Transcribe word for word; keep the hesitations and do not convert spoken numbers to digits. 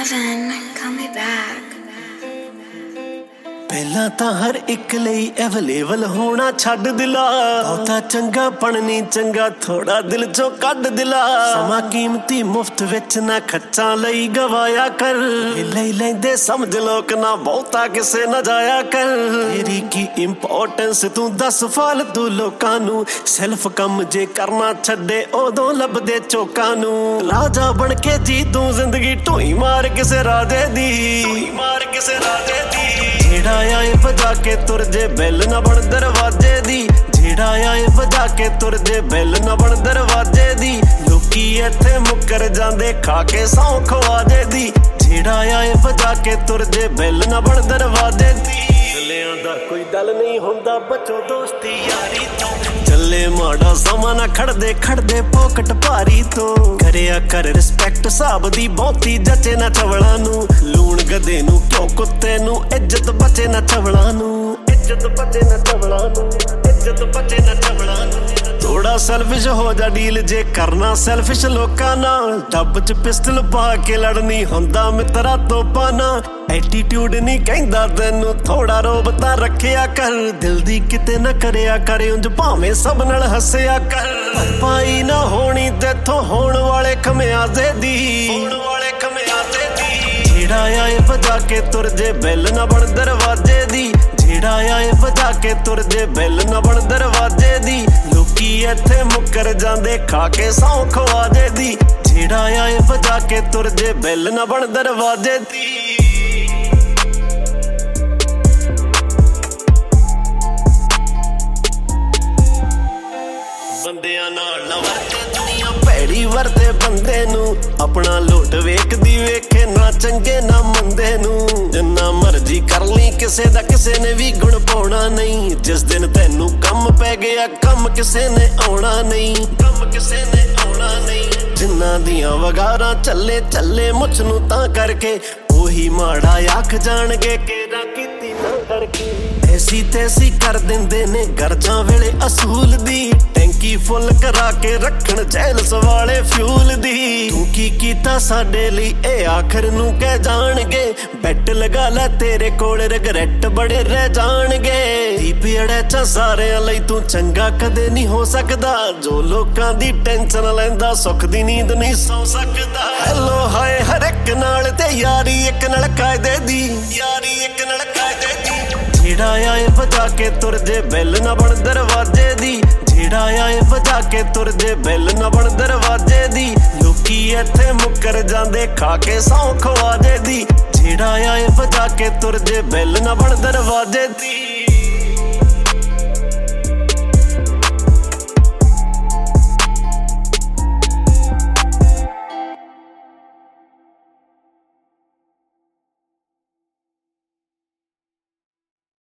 Kevin, call me back. ਪਹਿਲਾਂ ਤਾਂ ਹਰ ਇੱਕ ਲਈ ਅਵੇਲੇਬਲ ਹੋਣਾ ਛੱਡ ਦਿਲਾ, ਬਹੁਤਾ ਚੰਗਾ ਬਣਨੀ ਚੰਗਾ ਥੋੜਾ ਦਿਲ ਚੋਂ ਕੱਢ ਦਿਲਾ। ਸਮਾਂ ਕੀਮਤੀ ਮੁਫਤ ਵਿੱਚ ਨਾ ਖੱਚਾਂ ਲਈ ਗਵਾਇਆ ਕਰ, ਲੈ ਲੈਂਦੇ ਸਮਝ ਲੋਕ ਨਾ ਬਹੁਤਾ ਕਿਸੇ ਨਾ ਜਾਇਆ ਕਰ। ਤੇਰੀ ਕੀ ਇੰਪੋਰਟੈਂਸ ਤੂੰ ਦੱਸ ਫਾਲਤੂ ਲੋਕਾਂ ਨੂੰ, ਸੈਲਫ ਕੰਮ ਜੇ ਕਰਨਾ ਛੱਡੇ ਉਦੋਂ ਲੱਭਦੇ ਚੋਕਾਂ ਨੂੰ। ਰਾਜਾ ਬਣ ਕੇ ਜੀ ਤੂੰ ਜ਼ਿੰਦਗੀ ਢੋਈ ਮਾਰ ਕਿਸੇ ਰਾਜੇ ਦੀ, ਢੋਈ ਮਾਰ ਕਿਸੇ ਰਾਜੇ ਦੀ। ਜਿਹੜਾ ਆਏ ਵਜਾ ਕੇ ਤੁਰ ਜੇ ਬੈਲ ਨਾ ਬਣ ਦਰਵਾਜ਼ੇ ਦੀ, ਜਿਹੜਾ ਆਏ ਵਜਾ ਕੇ ਤੁਰ ਜੇ ਬੈਲ ਨਾ ਬਣ ਦਰਵਾਜ਼ੇ ਦੀ। ਲੋਕੀ ਇੱਥੇ ਮੁੱਕਰ ਜਾਂਦੇ ਖਾ ਕੇ ਸੌਂ ਖਵਾਜੇ ਦੀ, ਜਿਹੜਾ ਆਏ ਵਜਾ ਕੇ ਤੁਰ ਜੇ ਬੈਲ ਨਾ ਬਣ ਦਰਵਾਜ਼ੇ ਦੀ। ਚੱਲਿਆਂ ਦਾ ਕੋਈ ਦਲ ਨਹੀਂ ਹੁੰਦਾ ਬਚੋ ਦੋਸਤੀ ਯਾਰੀ ਤੋਂ, ਚੱਲੇ ਮਾੜਾ ਸਮਾਂ ਨਾ ਖੜਦੇ ਖੜਦੇ ਪੋਕਟ ਭਾਰੀ ਤੋਂ। ਕਰਿਆ ਕਰ ਰਿਸਪੈਕਟ ਹਿਸਾਬ ਦੀ ਬਹੁਤੀ ਜੱਚੇ ਨਾ ਚਵਲਾਂ ਨੂੰ, ਲੂਣ ਗਧੇ ਨੂੰ ਕਿਉਂ ਕੁੱਤੇ ਨੂੰ ਇੱਜ਼ਤ ਬਚੇ ਨਾ ਚਵਲਾਂ ਨੂੰ, ਇੱਜ਼ਤ ਬਚੇ ਨਾ ਚਵਲਾਂ ਨੂੰ, ਇੱਜ਼ਤ ਬਚੇ ਨਾ ਚਵਲਾਂ ਨੂੰ। ਥੋੜਾ ਸੈਲਫਿਸ਼ ਹੋ ਜਾ ਡੀਲ ਜੇ ਕਰਨਾ ਸੈਲਫਿਸ਼ ਲੋਕਾਂ ਨਾਲ, ਡੱਬ ਚ ਪਿਸਟਲ ਪਾ ਕੇ ਲੜਨੀ ਹੁੰਦਾ ਮਿੱਤਰਾ ਤੋਪਾਂ ਨਾਲ। ਐਟੀਟਿਊਡ ਨਹੀਂ ਕਹਿੰਦਾ ਤੈਨੂੰ ਥੋੜਾ ਰੋਬ ਤਾਂ ਰੱਖਿਆ ਕਰ, ਦਿਲ ਦੀ ਕਿਤੇ ਨਾ ਕਰਿਆ ਕਰ ਉਂਝ ਭਾਵੇਂ ਸਭ ਨਾਲ ਹੱਸਿਆ ਕਰ। ਪਾਈ ਨਾ ਹੋਣੀ ਤੇਥੋਂ ਹੋਣ ਵਾਲੇ ਖਮਿਆਜ਼ੇ ਦੀ, ਹੋਣ ਵਾਲੇ ਖਮਿਆਜ਼ੇ ਦੀ। ਜਿਹੜਾ ਆਏ ਵਜਾ ਕੇ ਤੁਰ ਜੇ ਬੈਲ ਨਾ ਬਣ ਦਰਵਾਜ਼ੇ ਦੀ, ਜਿਹੜਾ ਆਏ ਵਜਾ ਕੇ ਤੁਰ ਜੇ ਬੈਲ ਨਾ ਬਣ ਦਰਵਾਜ਼ੇ ਦੀ। ਲੋਕੀ ਇੱਥੇ ਮੁੱਕਰ ਜਾਂਦੇ ਖਾ ਕੇ ਸੌਂ ਖਵਾਜੇ ਦੀ, ਜਿਹੜਾ ਆਏ ਵਜਾ ਕੇ ਤੁਰ ਜੇ ਬੈਲ ਨਾ ਬਣ ਦਰਵਾਜ਼ੇ ਦੀ। ਬੰਦਿਆਂ ਨਾਲ ਨਾ ਵਰਤੇ ਦੁਨੀਆ ਭੈੜੀ ਵਰਤੇ ਬੰਦੇ ਨੂੰ, ਆਪਣਾ ਲੋਟ ਵੇਖਦੀ ਵੇਖੇ ਨਾ ਚੰਗੇ ਨਾ ਮੰਦੇ ਨੂੰ। ਜਿੰਨਾ ਮਰਜ਼ੀ ਕਰ ਲਈ ਕਿਸੇ ਦਾ ਕਿਸੇ ਨੇ ਵੀ ਗੁਣ ਪਾਉਣਾ ਨਹੀਂ, ਜਿਸ ਦਿਨ ਤੈਨੂੰ ਕੰਮ ਪੈ ਗਿਆ ਕੰਮ ਕਿਸੇ ਨੇ ਆਉਣਾ ਨਹੀਂ, ਕੰਮ ਕਿਸੇ ਨੇ ਆਉਣਾ ਨਹੀਂ। ਜਿੰਨਾਂ ਦੀਆਂ ਵਗਾਰਾਂ ਚੱਲੇ ਚੱਲੇ ਮੁੱਛ ਨੂੰ ਤਾਂ ਕਰਕੇ, ਉਹੀ ਮਾੜਾ ਆਖ ਜਾਣਗੇ ਕਿ ਨਾ ਕੀਤੀ ਨਾ ਕਰਕੇ। ਐਸੀ ਤੈਸੀ ਕਰ ਦਿੰਦੇ ਨੇ ਗਰਜਾਂ ਵੇਲੇ ਅਸੂਲ ਦੀ, ਟੈਂਕੀ ਫੁੱਲ ਕਰਾ ਕੇ ਰੱਖਣ ਜੈਲਸ ਵਾਲੇ ਫਿਊਲ ਦੀ। ਤੂੰ ਕੀ ਕੀਤਾ ਸਾਡੇ ਲਈ ਇਹ ਆਖਰ ਨੂੰ ਕਹਿ ਜਾਣਗੇ, ਬੈਟ ਲਗਾ ਲੈ ਤੇਰੇ ਕੋਲ ਰਿਗਰੈਟ ਬੜੇ ਰਹਿ ਜਾਣਗੇ। ਦੀਪੜੇ ਚ ਸਾਰਿਆਂ ਲਈ ਤੂੰ ਚੰਗਾ ਕਦੇ ਨਹੀਂ ਹੋ ਸਕਦਾ, ਜੋ ਲੋਕਾਂ ਦੀ ਟੈਨਸ਼ਨ ਲੈਂਦਾ ਸੁੱਖ ਦੀ ਨੀਂਦ ਨਹੀਂ ਸੌ ਸਕਦਾ। ਹੈਲੋ ਹਾਏ ਹਰ ਇੱਕ ਨਾਲ ਤੇ ਯਾਰੀ ਇੱਕ ਨਾਲ ਕਾਇਦੇ ਦੀ, ਯਾਰੀ ਇੱਕ ਨਾਲ ਕਾਇਦੇ ਦੀ। ਜਿਹੜਾ ਆਏ ਵਜਾ ਕੇ ਤੁਰ ਜੇ ਬੈਲ ਨਾ ਬਣ ਦਰਵਾਜ਼ੇ ਦੀ, ਜਿਹੜਾ ਆਏ ਵਜਾ ਕੇ ਤੁਰ ਜੇ ਬੈਲ ਨਾ ਬਣ ਦਰਵਾਜ਼ੇ ਦੀ। ਲੋਕੀ ਇੱਥੇ ਮੁੱਕਰ ਜਾਂਦੇ ਖਾ ਕੇ ਸੌਂ ਖਵਾਜੇ ਦੀ, ਜਿਹੜਾ ਆਏ ਵਜਾ ਕੇ ਤੁਰ ਜੇ ਬੈਲ ਨਾ ਬਣ ਦਰਵਾਜ਼ੇ ਦੀ।